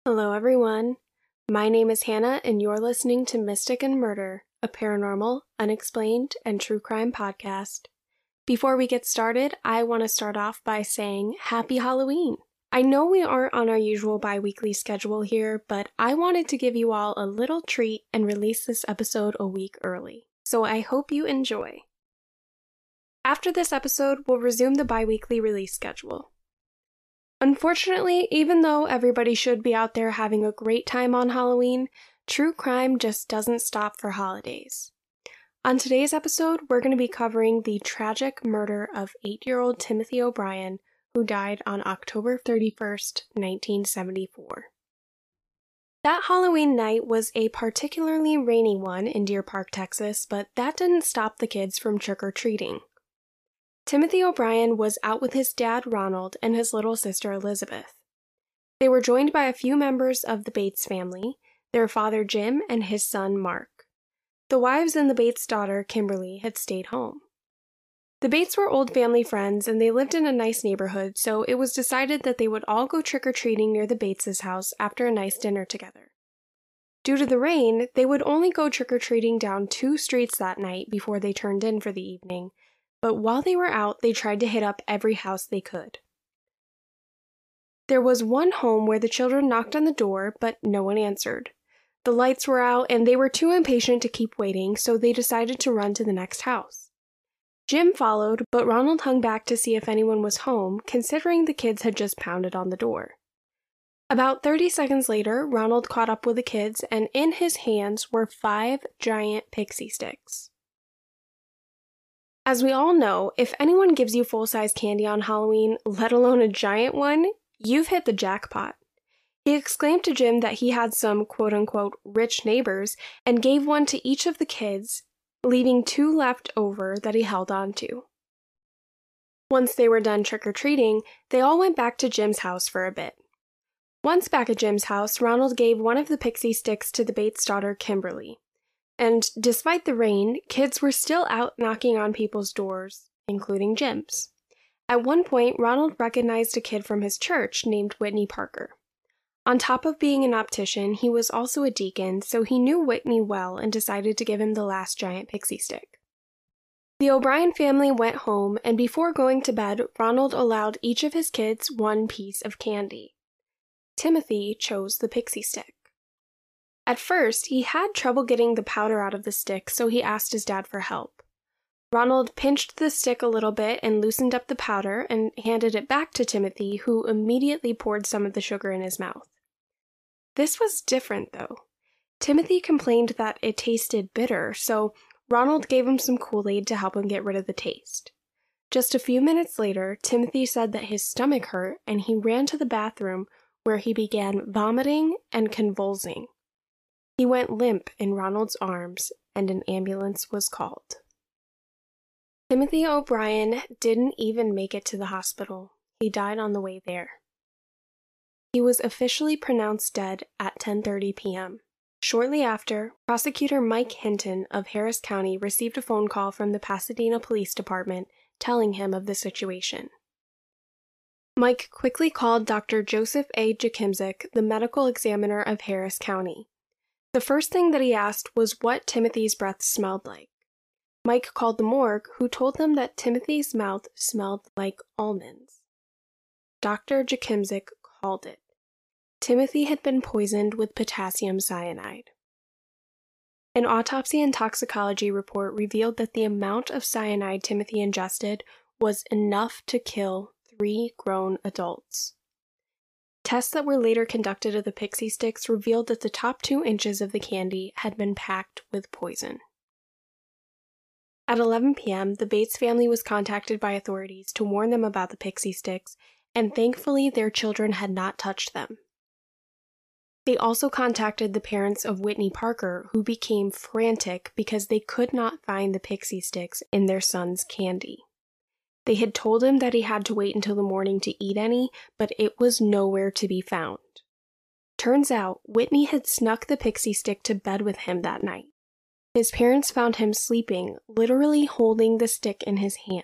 Hello, everyone. My name is Hannah, and you're listening to Mystic and Murder, a paranormal, unexplained, and true crime podcast. Before we get started, I want to start off by saying Happy Halloween. I know we aren't on our usual bi-weekly schedule here, but I wanted to give you all a little treat and release this episode a week early. So I hope you enjoy. After this episode, we'll resume the bi-weekly release schedule. Unfortunately, even though everybody should be out there having a great time on Halloween, true crime just doesn't stop for holidays. On today's episode, we're going to be covering the tragic murder of 8-year-old Timothy O'Brien, who died on October 31st, 1974. That Halloween night was a particularly rainy one in Deer Park, Texas, but that didn't stop the kids from trick-or-treating. Timothy O'Brien was out with his dad Ronald and his little sister Elizabeth. They were joined by a few members of the Bates family, their father Jim and his son Mark. The wives and the Bates daughter Kimberly had stayed home. The Bates were old family friends and they lived in a nice neighborhood, so it was decided that they would all go trick-or-treating near the Bates' house after a nice dinner together. Due to the rain, they would only go trick-or-treating down 2 streets that night before they turned in for the evening, but while they were out, they tried to hit up every house they could. There was one home where the children knocked on the door, but no one answered. The lights were out, and they were too impatient to keep waiting, so they decided to run to the next house. Jim followed, but Ronald hung back to see if anyone was home, considering the kids had just pounded on the door. About 30 seconds later, Ronald caught up with the kids, and in his hands were 5 giant pixie sticks. As we all know, if anyone gives you full-size candy on Halloween, let alone a giant one, you've hit the jackpot. He exclaimed to Jim that he had some quote-unquote rich neighbors and gave one to each of the kids, leaving 2 left over that he held on to. Once they were done trick-or-treating, they all went back to Jim's house for a bit. Once back at Jim's house, Ronald gave one of the pixie sticks to the Bates' daughter Kimberly. And despite the rain, kids were still out knocking on people's doors, including Jim's. At one point, Ronald recognized a kid from his church named Whitney Parker. On top of being an optician, he was also a deacon, so he knew Whitney well and decided to give him the last giant pixie stick. The O'Brien family went home, and before going to bed, Ronald allowed each of his kids one piece of candy. Timothy chose the pixie stick. At first, he had trouble getting the powder out of the stick, so he asked his dad for help. Ronald pinched the stick a little bit and loosened up the powder and handed it back to Timothy, who immediately poured some of the sugar in his mouth. This was different, though. Timothy complained that it tasted bitter, so Ronald gave him some Kool-Aid to help him get rid of the taste. Just a few minutes later, Timothy said that his stomach hurt, and he ran to the bathroom, where he began vomiting and convulsing. He went limp in Ronald's arms, and an ambulance was called. Timothy O'Brien didn't even make it to the hospital. He died on the way there. He was officially pronounced dead at 10:30 p.m. Shortly after, prosecutor Mike Hinton of Harris County received a phone call from the Pasadena Police Department telling him of the situation. Mike quickly called Dr. Joseph A. Jakimczyk, the medical examiner of Harris County. The first thing that he asked was what Timothy's breath smelled like. Mike called the morgue, who told them that Timothy's mouth smelled like almonds. Dr. Jakimczyk called it. Timothy had been poisoned with potassium cyanide. An autopsy and toxicology report revealed that the amount of cyanide Timothy ingested was enough to kill 3 grown adults. Tests that were later conducted of the pixie sticks revealed that the top 2 inches of the candy had been packed with poison. At 11 p.m., the Bates family was contacted by authorities to warn them about the pixie sticks, and thankfully their children had not touched them. They also contacted the parents of Whitney Parker, who became frantic because they could not find the pixie sticks in their son's candy. They had told him that he had to wait until the morning to eat any, but it was nowhere to be found. Turns out, Whitney had snuck the pixie stick to bed with him that night. His parents found him sleeping, literally holding the stick in his hand.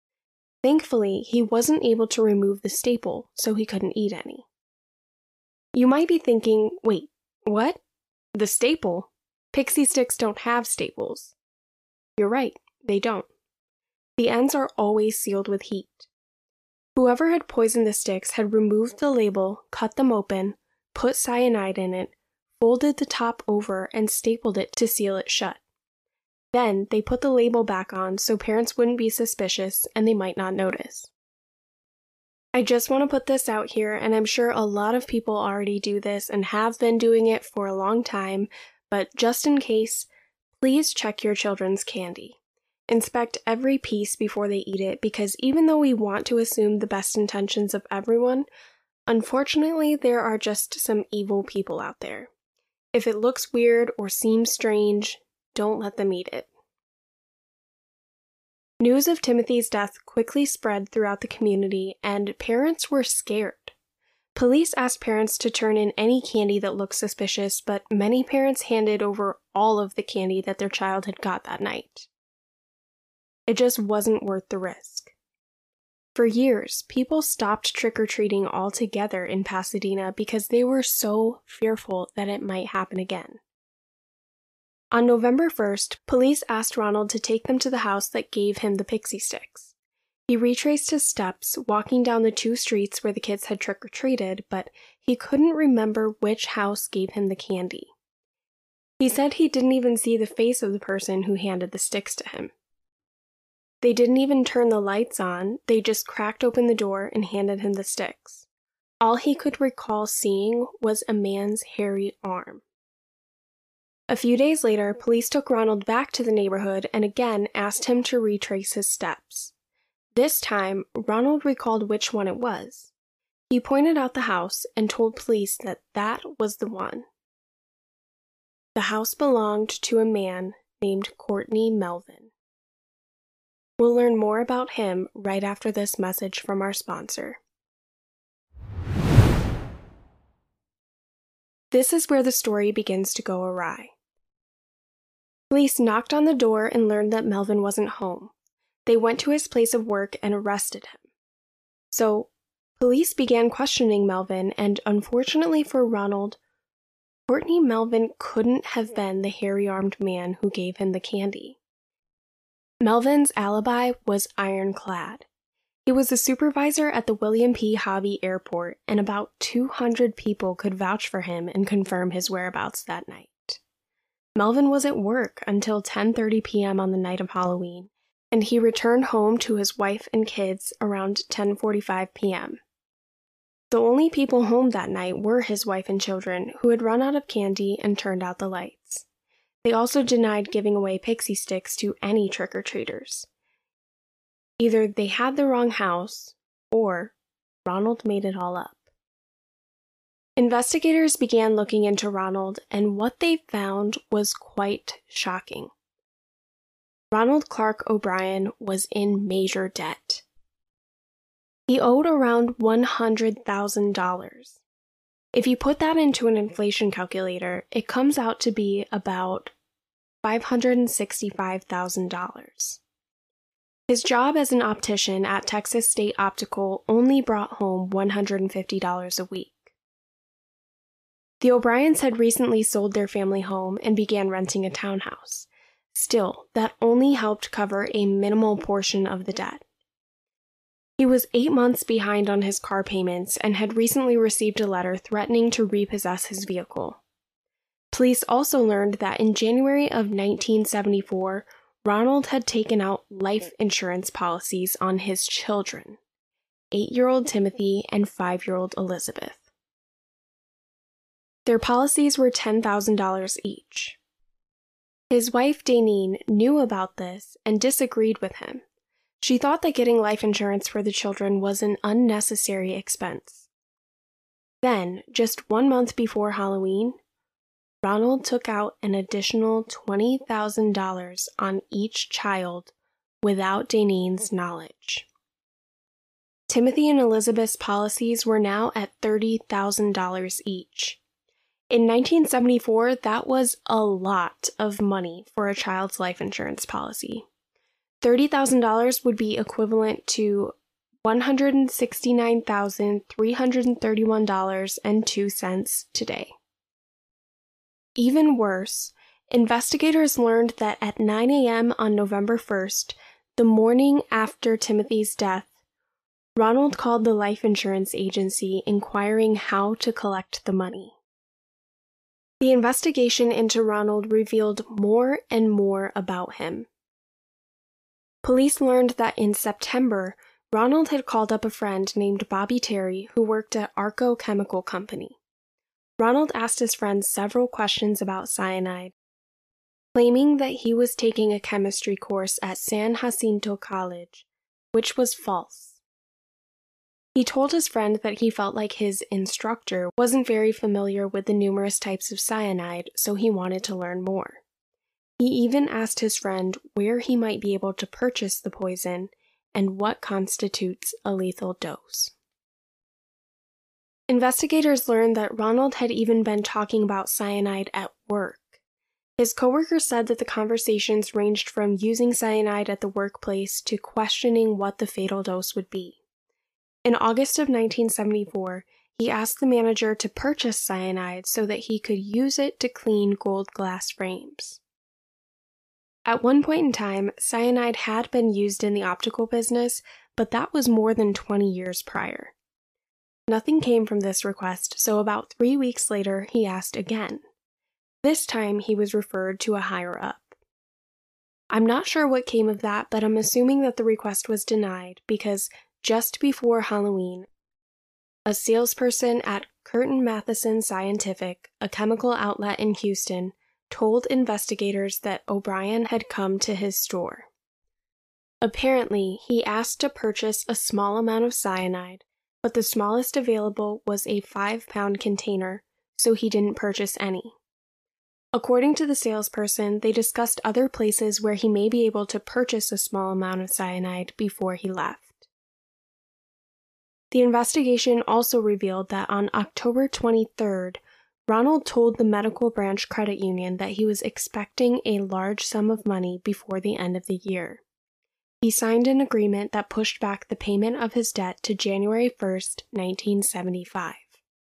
Thankfully, he wasn't able to remove the staple, so he couldn't eat any. You might be thinking, wait, what? The staple? Pixie sticks don't have staples. You're right, they don't. The ends are always sealed with heat. Whoever had poisoned the sticks had removed the label, cut them open, put cyanide in it, folded the top over, and stapled it to seal it shut. Then they put the label back on so parents wouldn't be suspicious and they might not notice. I just want to put this out here, and I'm sure a lot of people already do this and have been doing it for a long time, but just in case, please check your children's candy. Inspect every piece before they eat it, because even though we want to assume the best intentions of everyone, unfortunately there are just some evil people out there. If it looks weird or seems strange, don't let them eat it. News of Timothy's death quickly spread throughout the community, and parents were scared. Police asked parents to turn in any candy that looked suspicious, but many parents handed over all of the candy that their child had got that night. It just wasn't worth the risk. For years, people stopped trick-or-treating altogether in Pasadena because they were so fearful that it might happen again. On November 1st, police asked Ronald to take them to the house that gave him the pixie sticks. He retraced his steps, walking down the 2 streets where the kids had trick-or-treated, but he couldn't remember which house gave him the candy. He said he didn't even see the face of the person who handed the sticks to him. They didn't even turn the lights on, they just cracked open the door and handed him the sticks. All he could recall seeing was a man's hairy arm. A few days later, police took Ronald back to the neighborhood and again asked him to retrace his steps. This time, Ronald recalled which one it was. He pointed out the house and told police that that was the one. The house belonged to a man named Courtney Melvin. We'll learn more about him right after this message from our sponsor. This is where the story begins to go awry. Police knocked on the door and learned that Melvin wasn't home. They went to his place of work and arrested him. So, police began questioning Melvin, and unfortunately for Ronald, Courtney Melvin couldn't have been the hairy-armed man who gave him the candy. Melvin's alibi was ironclad. He was a supervisor at the William P. Hobby Airport, and about 200 people could vouch for him and confirm his whereabouts that night. Melvin was at work until 10:30 p.m. on the night of Halloween, and he returned home to his wife and kids around 10:45 p.m. The only people home that night were his wife and children, who had run out of candy and turned out the lights. They also denied giving away pixie sticks to any trick-or-treaters. Either they had the wrong house, or Ronald made it all up. Investigators began looking into Ronald, and what they found was quite shocking. Ronald Clark O'Brien was in major debt. He owed around $100,000. If you put that into an inflation calculator, it comes out to be about $565,000. His job as an optician at Texas State Optical only brought home $150 a week. The O'Briens had recently sold their family home and began renting a townhouse. Still, that only helped cover a minimal portion of the debt. He was 8 months behind on his car payments and had recently received a letter threatening to repossess his vehicle. Police also learned that in January of 1974, Ronald had taken out life insurance policies on his children, 8-year-old Timothy and 5-year-old Elizabeth. Their policies were $10,000 each. His wife, Daneen, knew about this and disagreed with him. She thought that getting life insurance for the children was an unnecessary expense. Then, just 1 month before Halloween, Ronald took out an additional $20,000 on each child without Daneen's knowledge. Timothy and Elizabeth's policies were now at $30,000 each. In 1974, that was a lot of money for a child's life insurance policy. $30,000 would be equivalent to $169,331.02 today. Even worse, investigators learned that at 9 a.m. on November 1st, the morning after Timothy's death, Ronald called the life insurance agency inquiring how to collect the money. The investigation into Ronald revealed more and more about him. Police learned that in September, Ronald had called up a friend named Bobby Terry who worked at Arco Chemical Company. Ronald asked his friend several questions about cyanide, claiming that he was taking a chemistry course at San Jacinto College, which was false. He told his friend that he felt like his instructor wasn't very familiar with the numerous types of cyanide, so he wanted to learn more. He even asked his friend where he might be able to purchase the poison and what constitutes a lethal dose. Investigators learned that Ronald had even been talking about cyanide at work. His coworker said that the conversations ranged from using cyanide at the workplace to questioning what the fatal dose would be. In August of 1974, he asked the manager to purchase cyanide so that he could use it to clean gold glass frames. At one point in time, cyanide had been used in the optical business, but that was more than 20 years prior. Nothing came from this request, so about 3 weeks later, he asked again. This time, he was referred to a higher-up. I'm not sure what came of that, but I'm assuming that the request was denied because just before Halloween, a salesperson at Curtin Matheson Scientific, a chemical outlet in Houston, told investigators that O'Brien had come to his store. Apparently, he asked to purchase a small amount of cyanide, but the smallest available was a 5-pound container, so he didn't purchase any. According to the salesperson, they discussed other places where he may be able to purchase a small amount of cyanide before he left. The investigation also revealed that on October 23rd, Ronald told the Medical Branch Credit Union that he was expecting a large sum of money before the end of the year. He signed an agreement that pushed back the payment of his debt to January 1st, 1975.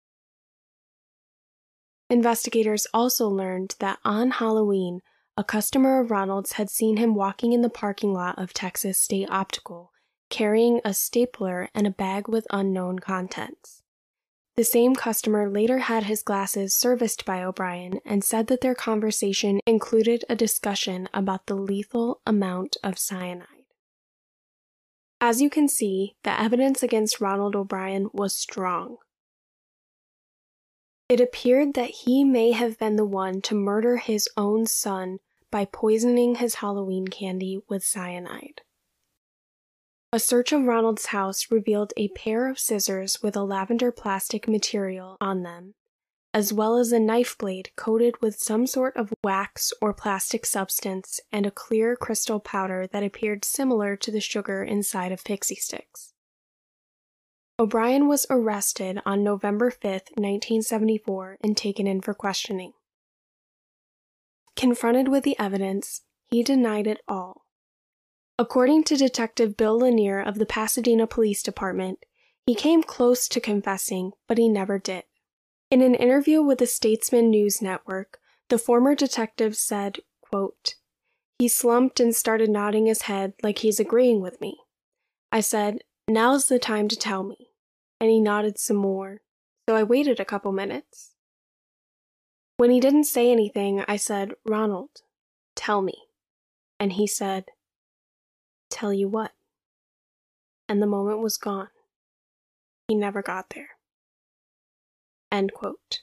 Investigators also learned that on Halloween, a customer of Ronald's had seen him walking in the parking lot of Texas State Optical, carrying a stapler and a bag with unknown contents. The same customer later had his glasses serviced by O'Brien and said that their conversation included a discussion about the lethal amount of cyanide. As you can see, the evidence against Ronald O'Brien was strong. It appeared that he may have been the one to murder his own son by poisoning his Halloween candy with cyanide. A search of Ronald's house revealed a pair of scissors with a lavender plastic material on them, as well as a knife blade coated with some sort of wax or plastic substance and a clear crystal powder that appeared similar to the sugar inside of pixie sticks. O'Brien was arrested on November 5th, 1974, and taken in for questioning. Confronted with the evidence, he denied it all. According to Detective Bill Lanier of the Pasadena Police Department, he came close to confessing, but he never did. In an interview with the Statesman News Network, the former detective said, quote, "He slumped and started nodding his head like he's agreeing with me. I said, 'Now's the time to tell me.' And he nodded some more, so I waited a couple minutes. When he didn't say anything, I said, 'Ronald, tell me.' And he said, 'Tell you what?' And the moment was gone. He never got there." End quote.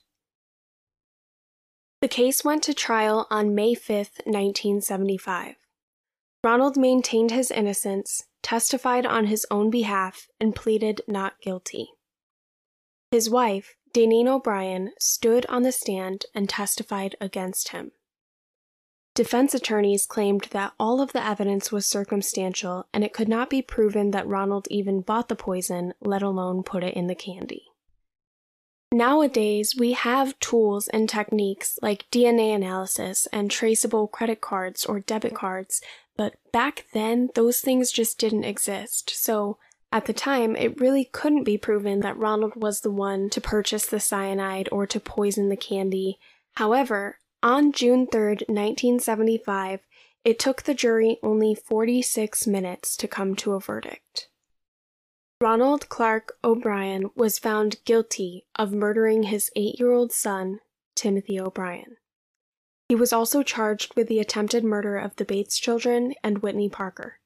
The case went to trial on May 5th, 1975. Ronald maintained his innocence, testified on his own behalf, and pleaded not guilty. His wife, Daneen O'Brien, stood on the stand and testified against him. Defense attorneys claimed that all of the evidence was circumstantial and it could not be proven that Ronald even bought the poison, let alone put it in the candy. Nowadays, we have tools and techniques like DNA analysis and traceable credit cards or debit cards, but back then, those things just didn't exist, so At the time, it really couldn't be proven that Ronald was the one to purchase the cyanide or to poison the candy. However, on June 3rd, 1975, it took the jury only 46 minutes to come to a verdict. Ronald Clark O'Brien was found guilty of murdering his 8-year-old son, Timothy O'Brien. He was also charged with the attempted murder of the Bates children and Whitney Parker.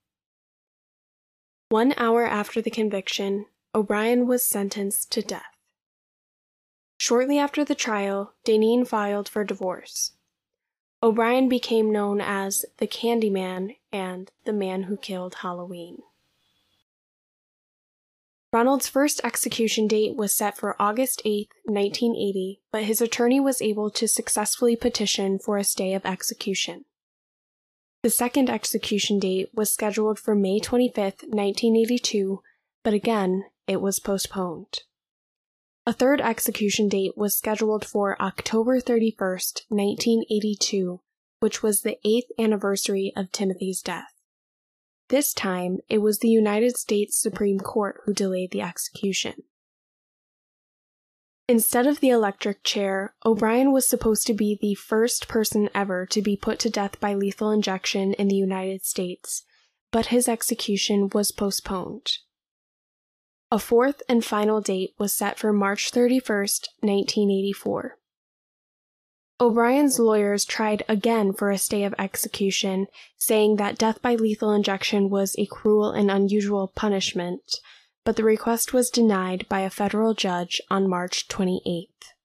1 hour after the conviction, O'Brien was sentenced to death. Shortly after the trial, Deneen filed for divorce. O'Brien became known as the Candyman and the Man Who Killed Halloween. Ronald's first execution date was set for August 8, 1980, but his attorney was able to successfully petition for a stay of execution. The second execution date was scheduled for May 25, 1982, but again, it was postponed. A third execution date was scheduled for October 31, 1982, which was the 8th anniversary of Timothy's death. This time, it was the United States Supreme Court who delayed the execution. Instead of the electric chair, O'Brien was supposed to be the first person ever to be put to death by lethal injection in the United States, but his execution was postponed. A fourth and final date was set for March 31, 1984. O'Brien's lawyers tried again for a stay of execution, saying that death by lethal injection was a cruel and unusual punishment, but the request was denied by a federal judge on March 28th.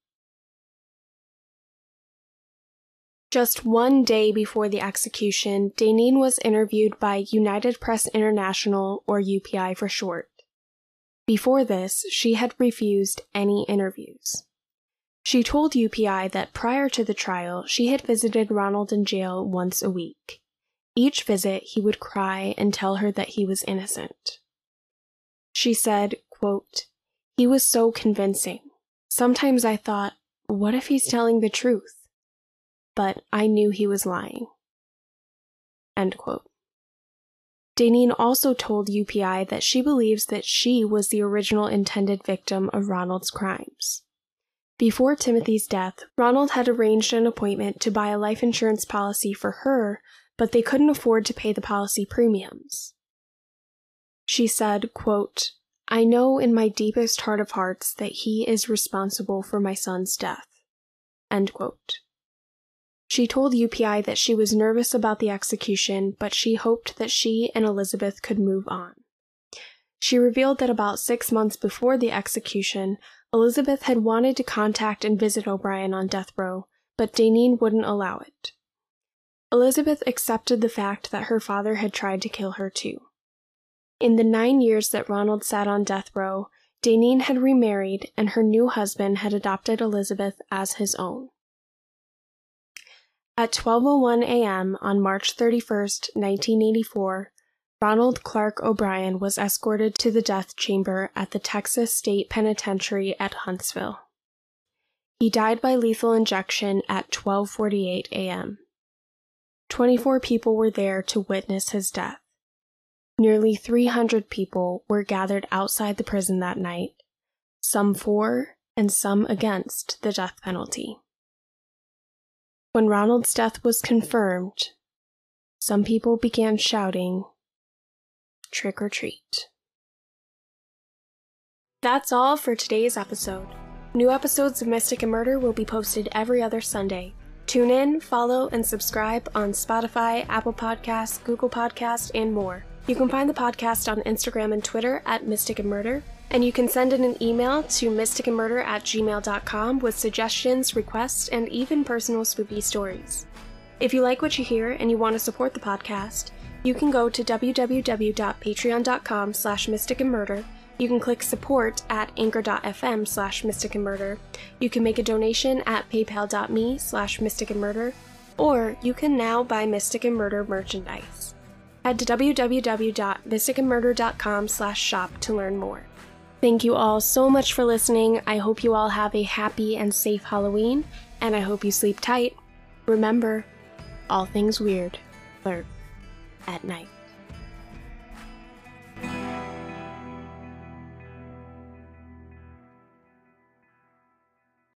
Just 1 day before the execution, Deneen was interviewed by United Press International, or UPI for short. Before this, she had refused any interviews. She told UPI that prior to the trial, she had visited Ronald in jail once a week. Each visit, he would cry and tell her that he was innocent. She said, quote, "He was so convincing. Sometimes I thought, what if he's telling the truth? But I knew he was lying." End quote. Deneen also told UPI that she believes that she was the original intended victim of Ronald's crimes. Before Timothy's death, Ronald had arranged an appointment to buy a life insurance policy for her, but they couldn't afford to pay the policy premiums. She said, quote, "I know in my deepest heart of hearts that he is responsible for my son's death." End quote. She told UPI that she was nervous about the execution, but she hoped that she and Elizabeth could move on. She revealed that about 6 months before the execution, Elizabeth had wanted to contact and visit O'Brien on death row, but Deneen wouldn't allow it. Elizabeth accepted the fact that her father had tried to kill her too. In the 9 years that Ronald sat on death row, Deneen had remarried and her new husband had adopted Elizabeth as his own. At 12:01 a.m. on March 31, 1984, Ronald Clark O'Brien was escorted to the death chamber at the Texas State Penitentiary at Huntsville. He died by lethal injection at 12:48 a.m. 24 people were there to witness his death. Nearly 300 people were gathered outside the prison that night, some for and some against the death penalty. When Ronald's death was confirmed, some people began shouting, "Trick or treat." That's all for today's episode. New episodes of Mystic and Murder will be posted every other Sunday. Tune in, follow, and subscribe on Spotify, Apple Podcasts, Google Podcasts, and more. You can find the podcast on Instagram and Twitter at Mystic and Murder, and you can send in an email to mysticandmurder@gmail.com with suggestions, requests, and even personal spooky stories. If you like what you hear and you want to support the podcast, you can go to www.patreon.com/mysticandmurder. You can click support at anchor.fm/mysticandmurder. You can make a donation at paypal.me/mysticandmurder, or you can now buy Mystic and Murder merchandise. Head to www.mysticandmurder.com/shop to learn more. Thank you all so much for listening. I hope you all have a happy and safe Halloween, and I hope you sleep tight. Remember, all things weird lurk at night.